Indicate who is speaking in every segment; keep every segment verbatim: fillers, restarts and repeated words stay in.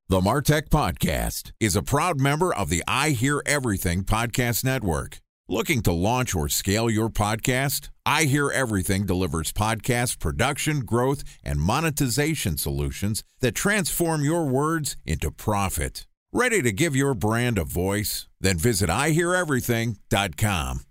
Speaker 1: The MarTech Podcast is a proud member of the I Hear Everything Podcast Network. Looking to launch or scale your podcast? I Hear Everything delivers podcast production, growth, and monetization solutions that transform your words into profit. Ready to give your brand a voice? Then visit I hear everything dot com.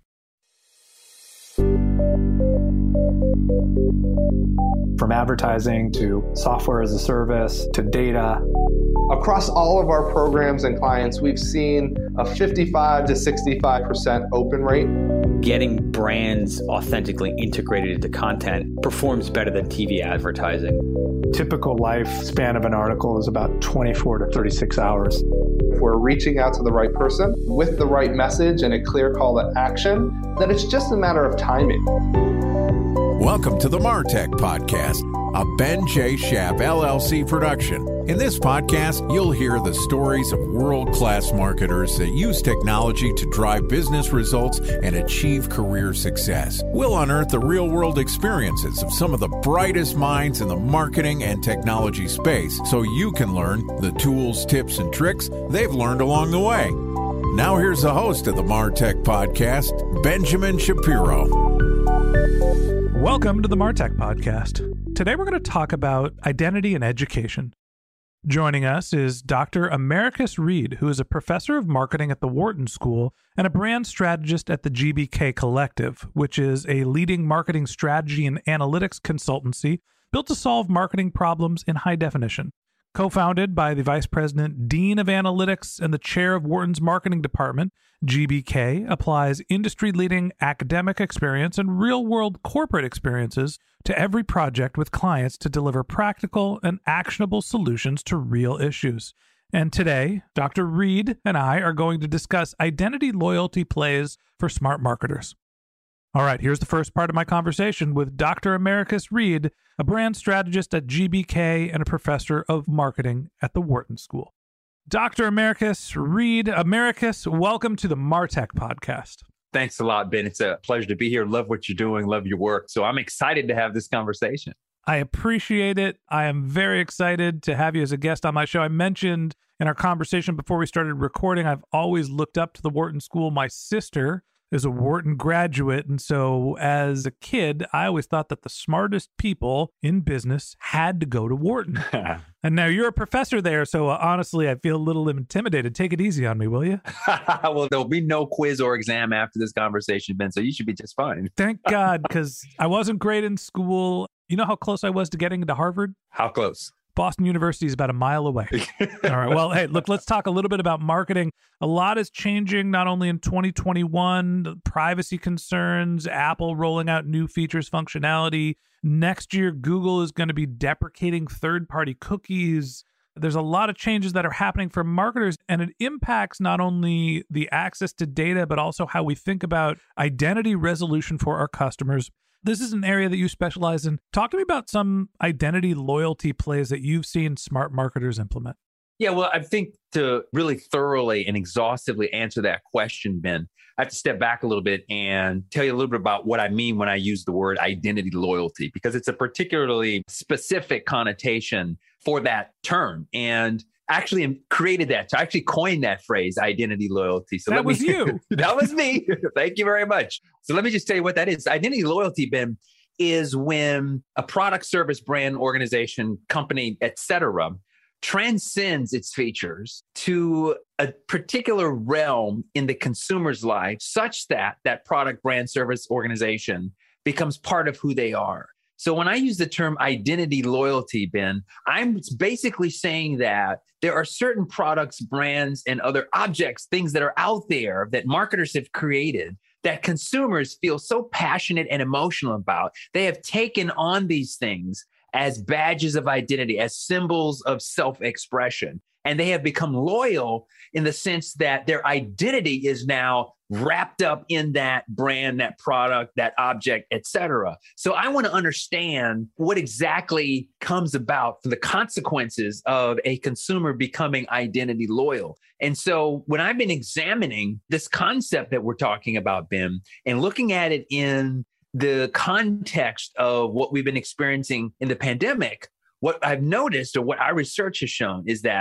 Speaker 2: From advertising to software as a service to data.
Speaker 3: Across all of our programs and clients, we've seen a fifty-five to sixty-five percent open rate.
Speaker 4: Getting brands authentically integrated into content performs better than T V advertising.
Speaker 2: Typical lifespan of an article is about twenty-four to thirty-six hours.
Speaker 3: If we're reaching out to the right person with the right message and a clear call to action, then it's just a matter of timing.
Speaker 1: Welcome to the MarTech Podcast, a Ben J. Schaap L L C production. In this podcast, you'll hear the stories of world-class marketers that use technology to drive business results and achieve career success. We'll unearth the real-world experiences of some of the brightest minds in the marketing and technology space so you can learn the tools, tips, and tricks they've learned along the way. Now here's the host of the MarTech Podcast, Benjamin Shapiro.
Speaker 5: Welcome to the MarTech Podcast. Today we're going to talk about identity and education. Joining us is Doctor Americus Reed, who is a professor of marketing at the Wharton School and a brand strategist at the G B K Collective, which is a leading marketing strategy and analytics consultancy built to solve marketing problems in high definition. Co-founded by the Vice President, Dean of Analytics, and the Chair of Wharton's Marketing Department, G B K applies industry-leading academic experience and real-world corporate experiences to every project with clients to deliver practical and actionable solutions to real issues. And today, Doctor Reed and I are going to discuss identity loyalty plays for smart marketers. All right, here's the first part of my conversation with Doctor Americus Reed, a brand strategist at G B K and a professor of marketing at the Wharton School. Doctor Americus Reed, Americus, welcome to the MarTech Podcast.
Speaker 6: Thanks a lot, Ben. It's a pleasure to be here. Love what you're doing. Love your work. So I'm excited to have this conversation.
Speaker 5: I appreciate it. I am very excited to have you as a guest on my show. I mentioned in our conversation before we started recording, I've always looked up to the Wharton School. My sister is a Wharton graduate. And so as a kid, I always thought that the smartest people in business had to go to Wharton. And now you're a professor there. So uh, honestly, I feel a little intimidated. Take it easy on me, will you?
Speaker 6: Well, there'll be no quiz or exam after this conversation, Ben. So you should be just fine.
Speaker 5: Thank God, because I wasn't great in school. You know how close I was to getting into Harvard?
Speaker 6: How close?
Speaker 5: Boston University is about a mile away. All right. Well, hey, look, let's talk a little bit about marketing. A lot is changing, not only in twenty twenty-one, privacy concerns, Apple rolling out new features, functionality. Next year, Google is going to be deprecating third-party cookies. There's a lot of changes that are happening for marketers, and it impacts not only the access to data, but also how we think about identity resolution for our customers. This is an area that you specialize in. Talk to me about some identity loyalty plays that you've seen smart marketers implement.
Speaker 6: Yeah, well, I think to really thoroughly and exhaustively answer that question, Ben, I have to step back a little bit and tell you a little bit about what I mean when I use the word identity loyalty, because it's a particularly specific connotation for that term. And actually created that. So I actually coined that phrase, identity loyalty. So
Speaker 5: that
Speaker 6: let
Speaker 5: was
Speaker 6: me,
Speaker 5: you.
Speaker 6: That was me. Thank you very much. So let me just tell you what that is. Identity loyalty, Ben, is when a product, service, brand, organization, company, et cetera, transcends its features to a particular realm in the consumer's life such that that product, brand, service, organization becomes part of who they are. So when I use the term identity loyalty, Ben, I'm basically saying that there are certain products, brands, and other objects, things that are out there that marketers have created that consumers feel so passionate and emotional about. They have taken on these things as badges of identity, as symbols of self-expression. And they have become loyal in the sense that their identity is now wrapped up in that brand, that product, that object, et cetera. So I want to understand what exactly comes about from the consequences of a consumer becoming identity loyal. And so when I've been examining this concept that we're talking about, Ben, and looking at it in the context of what we've been experiencing in the pandemic, what I've noticed or what our research has shown is that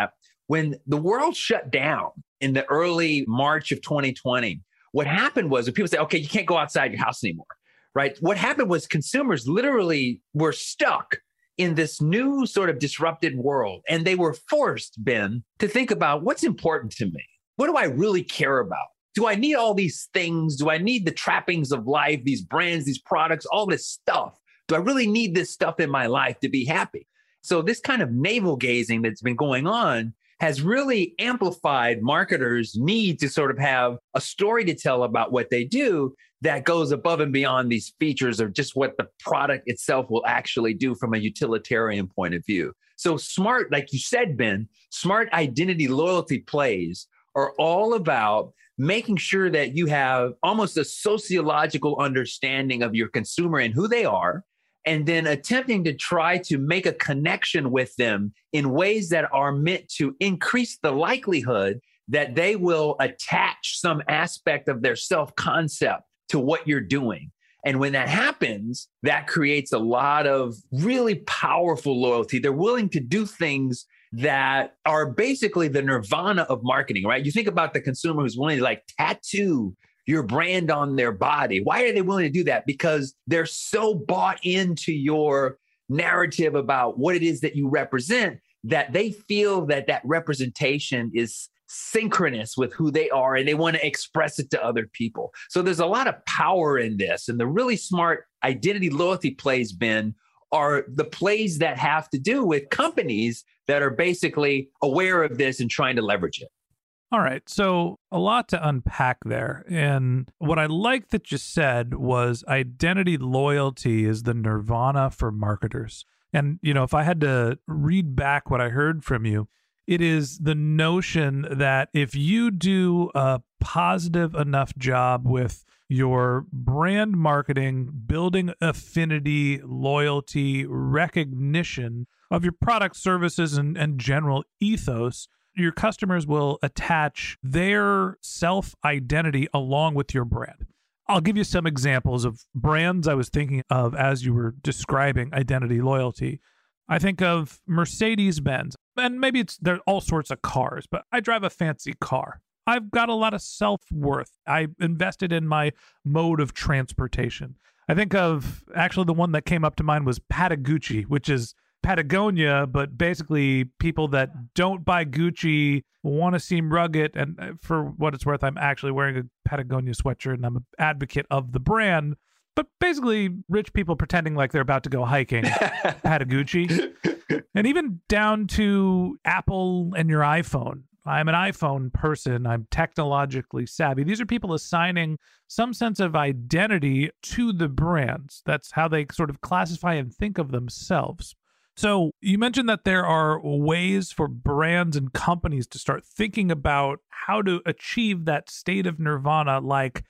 Speaker 6: when the world shut down in the early March of twenty twenty, what happened was when people say, okay, you can't go outside your house anymore, right? What happened was consumers literally were stuck in this new sort of disrupted world. And they were forced, Ben, to think about what's important to me. What do I really care about? Do I need all these things? Do I need the trappings of life, these brands, these products, all this stuff? Do I really need this stuff in my life to be happy? So this kind of navel gazing that's been going on has really amplified marketers' need to sort of have a story to tell about what they do that goes above and beyond these features or just what the product itself will actually do from a utilitarian point of view. So smart, like you said, Ben, smart identity loyalty plays are all about making sure that you have almost a sociological understanding of your consumer and who they are, and then attempting to try to make a connection with them in ways that are meant to increase the likelihood that they will attach some aspect of their self-concept to what you're doing. And when that happens, that creates a lot of really powerful loyalty. They're willing to do things that are basically the nirvana of marketing, right? You think about the consumer who's willing to like tattoo your brand on their body. Why are they willing to do that? Because they're so bought into your narrative about what it is that you represent that they feel that that representation is synchronous with who they are and they want to express it to other people. So there's a lot of power in this. And the really smart identity loyalty plays, Ben, are the plays that have to do with companies that are basically aware of this and trying to leverage it.
Speaker 5: All right. So a lot to unpack there. And what I like that you said was identity loyalty is the nirvana for marketers. And, you know, if I had to read back what I heard from you, it is the notion that if you do a positive enough job with your brand marketing, building affinity, loyalty, recognition of your product, services, and, and general ethos, your customers will attach their self-identity along with your brand. I'll give you some examples of brands I was thinking of as you were describing identity loyalty. I think of Mercedes-Benz, and maybe it's there are all sorts of cars, but I drive a fancy car. I've got a lot of self-worth. I invested in my mode of transportation. I think of, actually the one that came up to mind was Patagucci, which is Patagonia, but basically people that don't buy Gucci want to seem rugged. And for what it's worth, I'm actually wearing a Patagonia sweatshirt and I'm an advocate of the brand. But basically rich people pretending like they're about to go hiking, Patagucci. And even down to Apple and your iPhone. I'm an iPhone person. I'm technologically savvy. These are people assigning some sense of identity to the brands. That's how they sort of classify and think of themselves. So you mentioned that there are ways for brands and companies to start thinking about how to achieve that state of nirvana like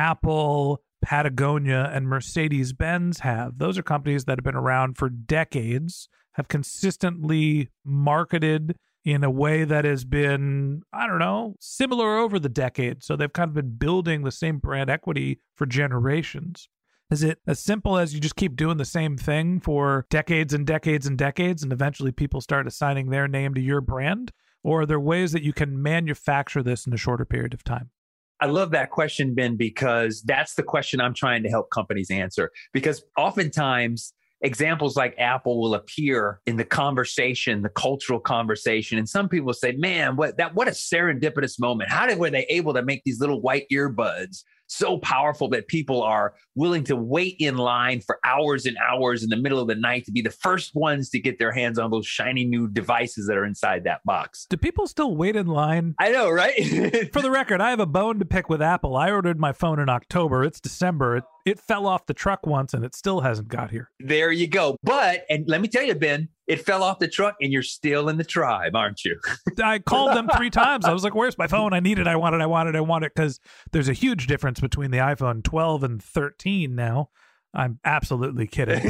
Speaker 5: Apple, Patagonia, and Mercedes-Benz have. Those are companies that have been around for decades, have consistently marketed in a way that has been, I don't know, similar over the decades. So they've kind of been building the same brand equity for generations. Is it as simple as you just keep doing the same thing for decades and decades and decades, and eventually people start assigning their name to your brand? Or are there ways that you can manufacture this in a shorter period of time?
Speaker 6: I love that question, Ben, because that's the question I'm trying to help companies answer. Because oftentimes, examples like Apple will appear in the conversation, the cultural conversation. And some people say, man, what that what a serendipitous moment. How did, were they able to make these little white earbuds so powerful that people are willing to wait in line for hours and hours in the middle of the night to be the first ones to get their hands on those shiny new devices that are inside that box?
Speaker 5: Do people still wait in line?
Speaker 6: I know, right?
Speaker 5: For the record, I have a bone to pick with Apple. I ordered my phone in October. It's December. It, it fell off the truck once and it still hasn't got here.
Speaker 6: There you go. But, and let me tell you, Ben, it fell off the truck and you're still in the tribe, aren't you?
Speaker 5: I called them three times. I was like, where's my phone? I need it. I want it. I want it. I want it. Because there's a huge difference between the iPhone twelve and thirteen now. I'm absolutely kidding.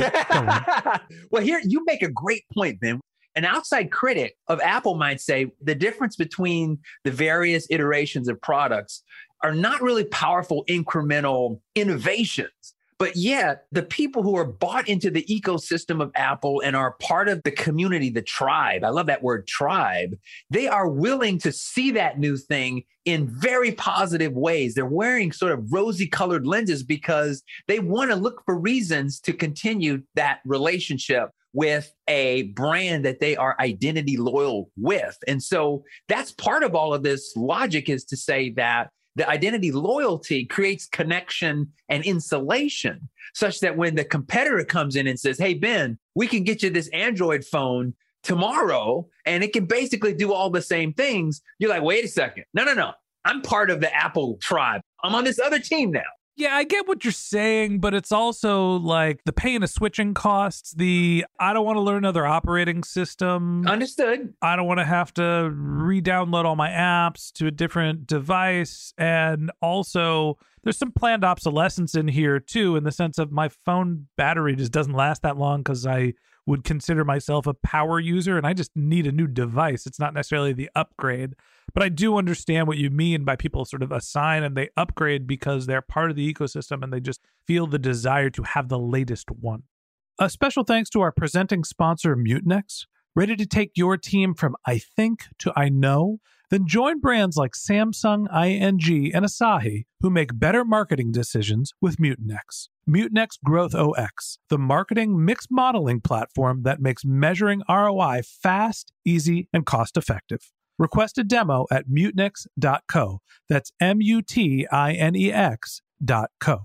Speaker 6: Well, here, you make a great point, Ben. An outside critic of Apple might say the difference between the various iterations of products are not really powerful incremental innovations, But yet, the people who are bought into the ecosystem of Apple and are part of the community, the tribe, I love that word tribe, they are willing to see that new thing in very positive ways. They're wearing sort of rosy colored lenses because they want to look for reasons to continue that relationship with a brand that they are identity loyal with. And so that's part of all of this logic, is to say that the identity loyalty creates connection and insulation, such that when the competitor comes in and says, hey, Ben, we can get you this Android phone tomorrow and it can basically do all the same things, you're like, wait a second. No, no, no. I'm part of the Apple tribe. I'm on this other team now.
Speaker 5: Yeah, I get what you're saying, but it's also like the paying of switching costs, the I don't want to learn another operating system.
Speaker 6: Understood.
Speaker 5: I don't want to have to re-download all my apps to a different device. And also, there's some planned obsolescence in here, too, in the sense of my phone battery just doesn't last that long because I would consider myself a power user and I just need a new device. It's not necessarily the upgrade. But I do understand what you mean by people sort of assign and they upgrade because they're part of the ecosystem and they just feel the desire to have the latest one. A special thanks to our presenting sponsor, Mutinex. Ready to take your team from I think to I know? Then join brands like Samsung, I N G, and Asahi who make better marketing decisions with Mutinex. Mutinex Growth O X, the marketing mix modeling platform that makes measuring R O I fast, easy, and cost-effective. Request a demo at mutinex dot co. That's M U T I N E X dot co.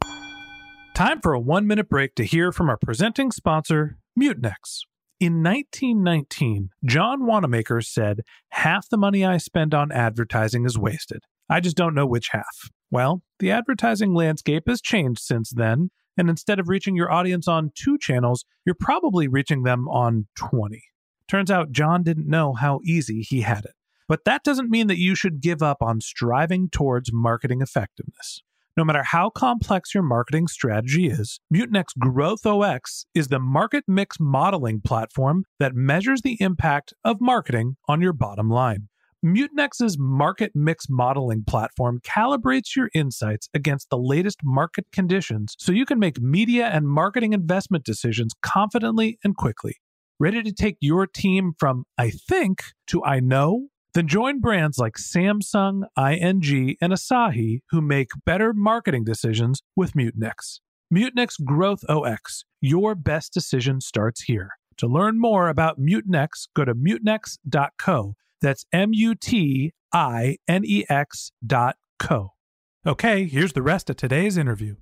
Speaker 5: Time for a one-minute break to hear from our presenting sponsor, Mutinex. In nineteen nineteen, John Wanamaker said, half the money I spend on advertising is wasted. I just don't know which half. Well, the advertising landscape has changed since then, and instead of reaching your audience on two channels, you're probably reaching them on twenty. Turns out John didn't know how easy he had it. But that doesn't mean that you should give up on striving towards marketing effectiveness. No matter how complex your marketing strategy is, Mutinex Growth O X is the market mix modeling platform that measures the impact of marketing on your bottom line. Mutinex's market mix modeling platform calibrates your insights against the latest market conditions so you can make media and marketing investment decisions confidently and quickly. Ready to take your team from I think to I know? Then join brands like Samsung, I N G, and Asahi who make better marketing decisions with Mutinex. Mutinex Growth O X. Your best decision starts here. To learn more about Mutinex, go to mutinex dot co. That's M U T I N E X dot co. Okay, here's the rest of today's interview.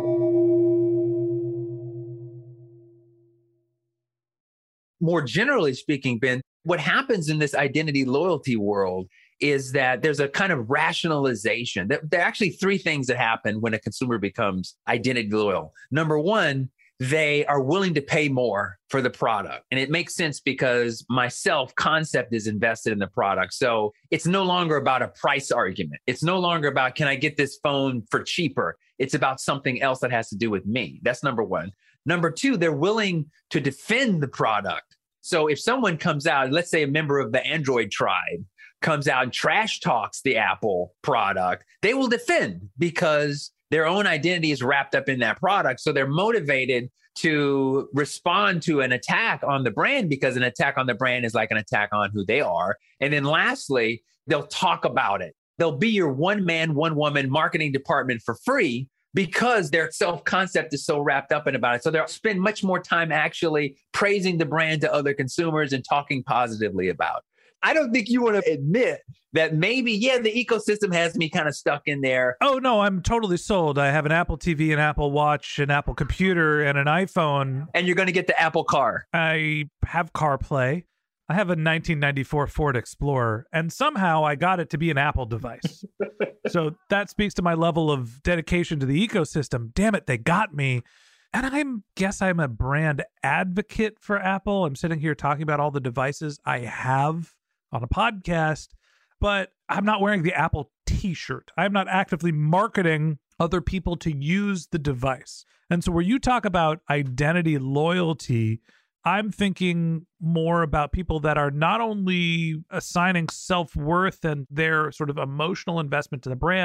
Speaker 6: More generally speaking, Ben, what happens in this identity loyalty world is that there's a kind of rationalization. There are actually three things that happen when a consumer becomes identity loyal. Number one, they are willing to pay more for the product. And it makes sense because my self-concept is invested in the product. So it's no longer about a price argument. It's no longer about, can I get this phone for cheaper? It's about something else that has to do with me. That's number one. Number two, they're willing to defend the product. So if someone comes out, let's say a member of the Android tribe comes out and trash talks the Apple product, they will defend because their own identity is wrapped up in that product. So they're motivated to respond to an attack on the brand because an attack on the brand is like an attack on who they are. And then lastly, they'll talk about it. They'll be your one man, one woman marketing department for free because their self-concept is so wrapped up in about it. So they'll spend much more time actually praising the brand to other consumers and talking positively about it. I don't think you want to admit that maybe, yeah, the ecosystem has me kind of stuck in there.
Speaker 5: Oh, no, I'm totally sold. I have an Apple T V, an Apple Watch, an Apple computer, and an iPhone.
Speaker 6: And you're going to get the Apple car.
Speaker 5: I have CarPlay. I have a nineteen ninety-four Ford Explorer, and somehow I got it to be an Apple device. So that speaks to my level of dedication to the ecosystem. Damn it, they got me. And I guess I'm a brand advocate for Apple. I'm sitting here talking about all the devices I have on a podcast, but I'm not wearing the Apple t-shirt. I'm not actively marketing other people to use the device. And so where you talk about identity loyalty, I'm thinking more about people that are not only assigning self-worth and their sort of emotional investment to the brand,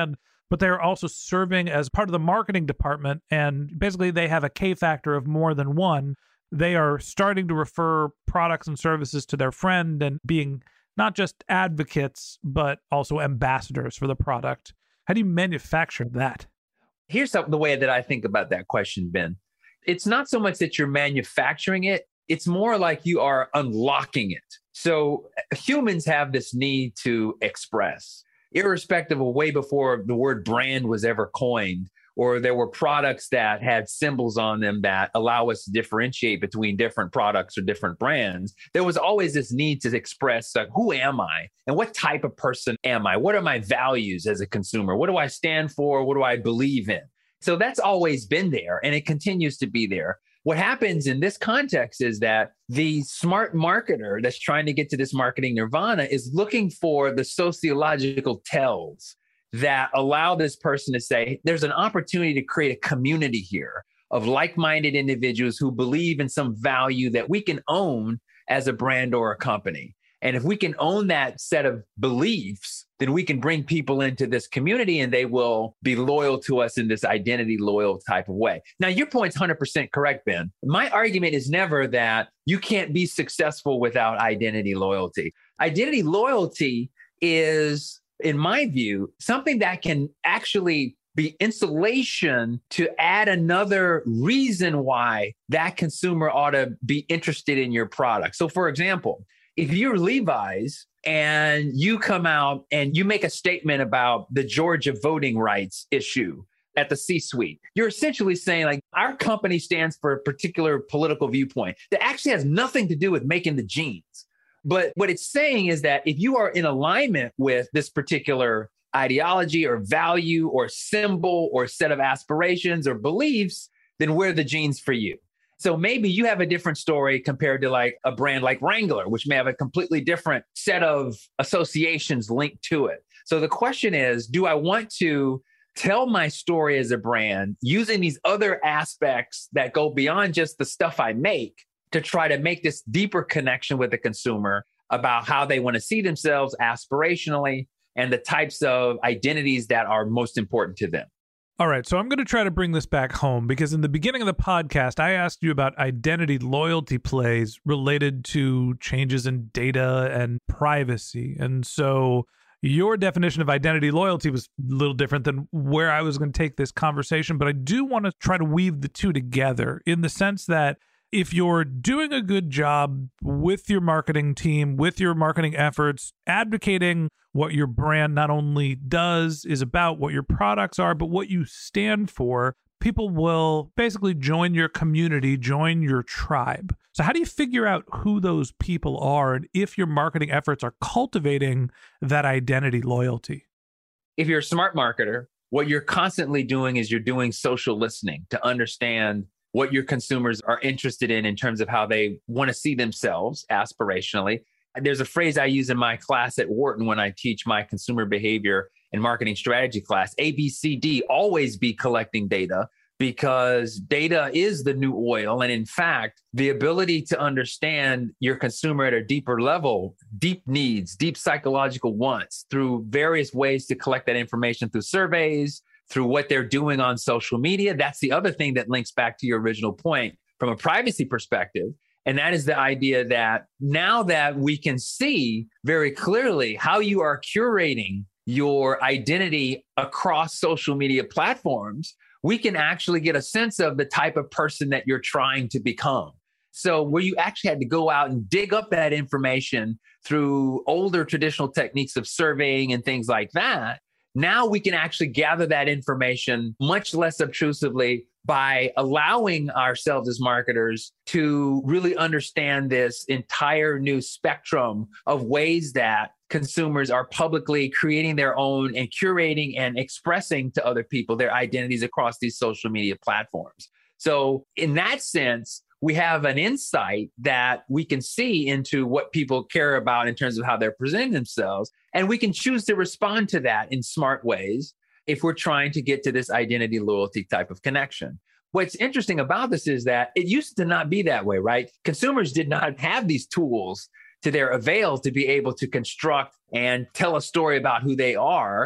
Speaker 5: but they're also serving as part of the marketing department. And basically they have a K factor of more than one. They are starting to refer products and services to their friend and being not just advocates, but also ambassadors for the product. How do you manufacture that?
Speaker 6: Here's the way that I think about that question, Ben. It's not so much that you're manufacturing it. It's more like you are unlocking it. So humans have this need to express, irrespective of way before the word brand was ever coined, or there were products that had symbols on them that allow us to differentiate between different products or different brands. There was always this need to express, like, who am I and what type of person am I? What are my values as a consumer? What do I stand for? What do I believe in? So that's always been there, and it continues to be there. What happens in this context is that the smart marketer that's trying to get to this marketing nirvana is looking for the sociological tells that allow this person to say, there's an opportunity to create a community here of like-minded individuals who believe in some value that we can own as a brand or a company. And if we can own that set of beliefs, then we can bring people into this community and they will be loyal to us in this identity loyal type of way. Now, your point's one hundred percent correct, Ben. My argument is never that you can't be successful without identity loyalty. Identity loyalty is, in my view, something that can actually be insulation to add another reason why that consumer ought to be interested in your product. So, for example, if you're Levi's and you come out and you make a statement about the Georgia voting rights issue at the C-suite, you're essentially saying, like, our company stands for a particular political viewpoint that actually has nothing to do with making the jeans. But what it's saying is that if you are in alignment with this particular ideology or value or symbol or set of aspirations or beliefs, then we're the jeans for you. So maybe you have a different story compared to like a brand like Wrangler, which may have a completely different set of associations linked to it. So the question is, do I want to tell my story as a brand using these other aspects that go beyond just the stuff I make to try to make this deeper connection with the consumer about how they want to see themselves aspirationally and the types of identities that are most important to them?
Speaker 5: All right, so I'm going to try to bring this back home because in the beginning of the podcast, I asked you about identity loyalty plays related to changes in data and privacy. And so your definition of identity loyalty was a little different than where I was going to take this conversation, but I do want to try to weave the two together in the sense that if you're doing a good job with your marketing team, with your marketing efforts, advocating what your brand not only does, is about, what your products are, but what you stand for, people will basically join your community, join your tribe. So how do you figure out who those people are and if your marketing efforts are cultivating that identity loyalty?
Speaker 6: If you're a smart marketer, what you're constantly doing is you're doing social listening to understand what your consumers are interested in in terms of how they want to see themselves aspirationally. There's a phrase I use in my class at Wharton when I teach my consumer behavior and marketing strategy class, A B C D, always be collecting data, because data is the new oil. And in fact, the ability to understand your consumer at a deeper level, deep needs, deep psychological wants through various ways to collect that information through surveys, through what they're doing on social media. That's the other thing that links back to your original point from a privacy perspective. And that is the idea that now that we can see very clearly how you are curating your identity across social media platforms, we can actually get a sense of the type of person that you're trying to become. So where you actually had to go out and dig up that information through older traditional techniques of surveying and things like that, now we can actually gather that information much less obtrusively by allowing ourselves as marketers to really understand this entire new spectrum of ways that consumers are publicly creating their own and curating and expressing to other people their identities across these social media platforms. So in that sense, we have an insight that we can see into what people care about in terms of how they're presenting themselves. And we can choose to respond to that in smart ways if we're trying to get to this identity loyalty type of connection. What's interesting about this is that it used to not be that way, right? Consumers did not have these tools to their avail to be able to construct and tell a story about who they are.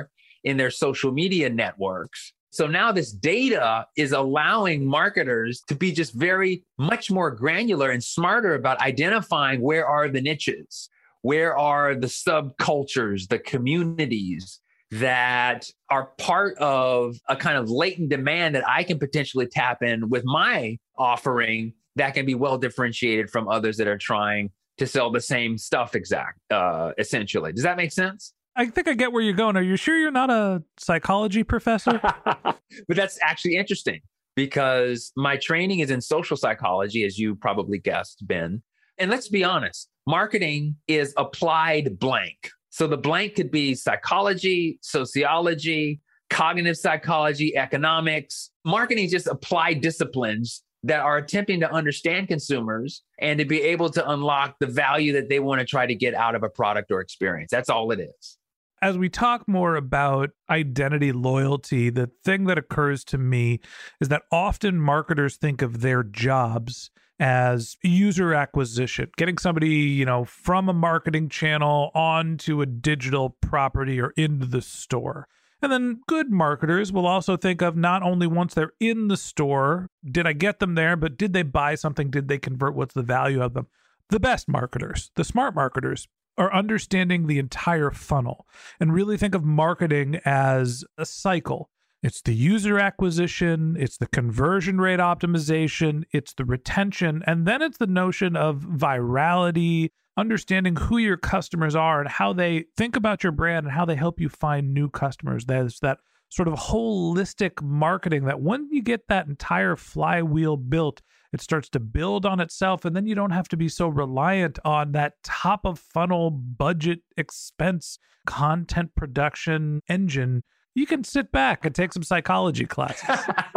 Speaker 6: in their social media networks. So now this data is allowing marketers to be just very much more granular and smarter about identifying where are the niches, where are the subcultures, the communities that are part of a kind of latent demand that I can potentially tap in with my offering that can be well differentiated from others that are trying to sell the same stuff exact, uh, essentially. Does that make sense?
Speaker 5: I think I get where you're going. Are you sure you're not a psychology professor?
Speaker 6: But that's actually interesting because my training is in social psychology, as you probably guessed, Ben. And let's be honest, marketing is applied blank. So the blank could be psychology, sociology, cognitive psychology, economics. Marketing is just applied disciplines that are attempting to understand consumers and to be able to unlock the value that they want to try to get out of a product or experience. That's all it is.
Speaker 5: As we talk more about identity loyalty, the thing that occurs to me is that often marketers think of their jobs as user acquisition, getting somebody, you know, from a marketing channel onto a digital property or into the store. And then good marketers will also think of not only once they're in the store, did I get them there, but did they buy something? Did they convert? What's the value of them? The best marketers, the smart marketers, are understanding the entire funnel and really think of marketing as a cycle. It's the user acquisition, it's the conversion rate optimization, it's the retention, and then it's the notion of virality, understanding who your customers are and how they think about your brand and how they help you find new customers. There's that sort of holistic marketing that when you get that entire flywheel built, it starts to build on itself, and then you don't have to be so reliant on that top of funnel budget expense content production engine. You can sit back and take some psychology classes.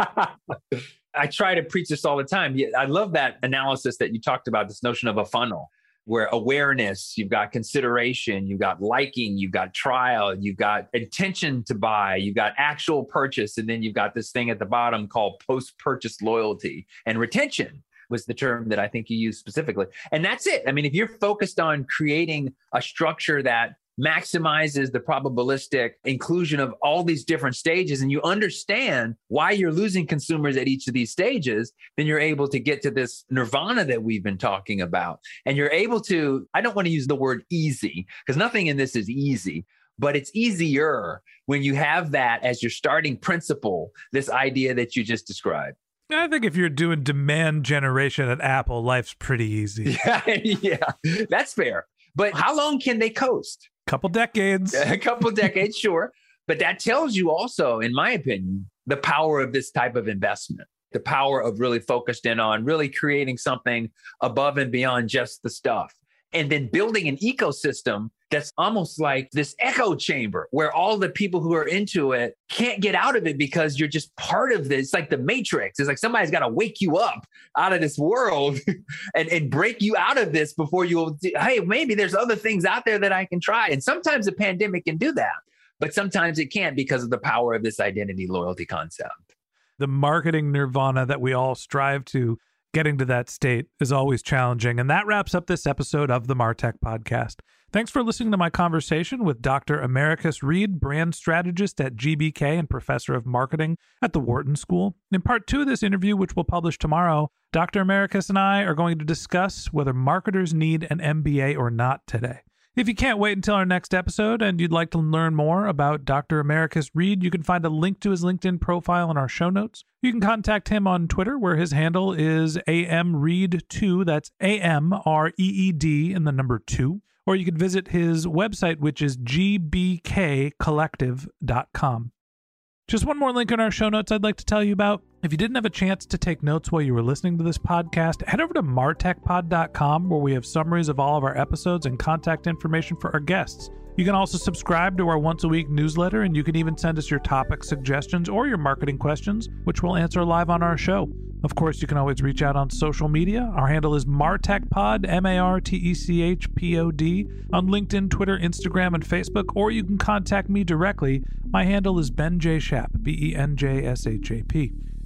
Speaker 6: I try to preach this all the time. I love that analysis that you talked about, this notion of a funnel, where awareness, you've got consideration, you've got liking, you've got trial, you've got intention to buy, you've got actual purchase, and then you've got this thing at the bottom called post-purchase loyalty. And retention was the term that I think you used specifically. And that's it. I mean, if you're focused on creating a structure that maximizes the probabilistic inclusion of all these different stages, and you understand why you're losing consumers at each of these stages, then you're able to get to this nirvana that we've been talking about. And you're able to, I don't want to use the word easy, because nothing in this is easy, but it's easier when you have that as your starting principle, this idea that you just described.
Speaker 5: I think if you're doing demand generation at Apple, life's pretty easy.
Speaker 6: Yeah, yeah, that's fair. But how long can they coast?
Speaker 5: Couple decades.
Speaker 6: A couple decades, sure. But that tells you also, in my opinion, the power of this type of investment, the power of really focused in on really creating something above and beyond just the stuff. And then building an ecosystem that's almost like this echo chamber where all the people who are into it can't get out of it because you're just part of this. It's like the Matrix. It's like somebody's got to wake you up out of this world and, and break you out of this before you'll, hey, maybe there's other things out there that I can try. And sometimes the pandemic can do that, but sometimes it can't because of the power of this identity loyalty concept.
Speaker 5: The marketing nirvana that we all strive to, getting to that state is always challenging. And that wraps up this episode of the MarTech Podcast. Thanks for listening to my conversation with Doctor Americus Reed, brand strategist at G B K and professor of marketing at the Wharton School. In part two of this interview, which we'll publish tomorrow, Doctor Americus and I are going to discuss whether marketers need an M B A or not today. If you can't wait until our next episode and you'd like to learn more about Doctor Americus Reed, you can find a link to his LinkedIn profile in our show notes. You can contact him on Twitter, where his handle is A M Reed two. That's A M R E E D and the number two. Or you can visit his website, which is G B K collective dot com. Just one more link in our show notes I'd like to tell you about. If you didn't have a chance to take notes while you were listening to this podcast, head over to martech pod dot com, where we have summaries of all of our episodes and contact information for our guests. You can also subscribe to our once-a-week newsletter, and you can even send us your topic suggestions or your marketing questions, which we'll answer live on our show. Of course, you can always reach out on social media. Our handle is MarTechPod, M A R T E C H P O D, on LinkedIn, Twitter, Instagram, and Facebook, or you can contact me directly. My handle is Ben J. Shap, B E N J S H A P.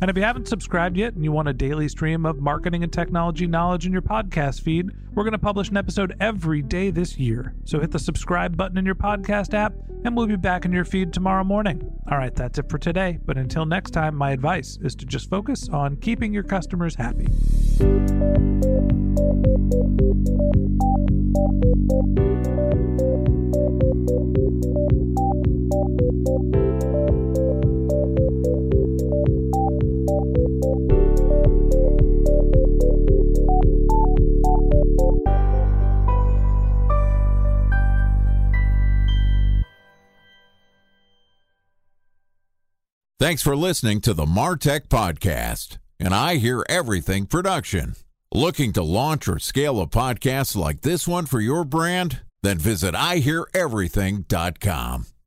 Speaker 5: And if you haven't subscribed yet and you want a daily stream of marketing and technology knowledge in your podcast feed, we're going to publish an episode every day this year. So hit the subscribe button in your podcast app, and we'll be back in your feed tomorrow morning. All right, that's it for today. But until next time, my advice is to just focus on keeping your customers happy.
Speaker 1: Thanks for listening to the Martech Podcast, an I Hear Everything production. Looking to launch or scale a podcast like this one for your brand? Then visit I hear everything dot com.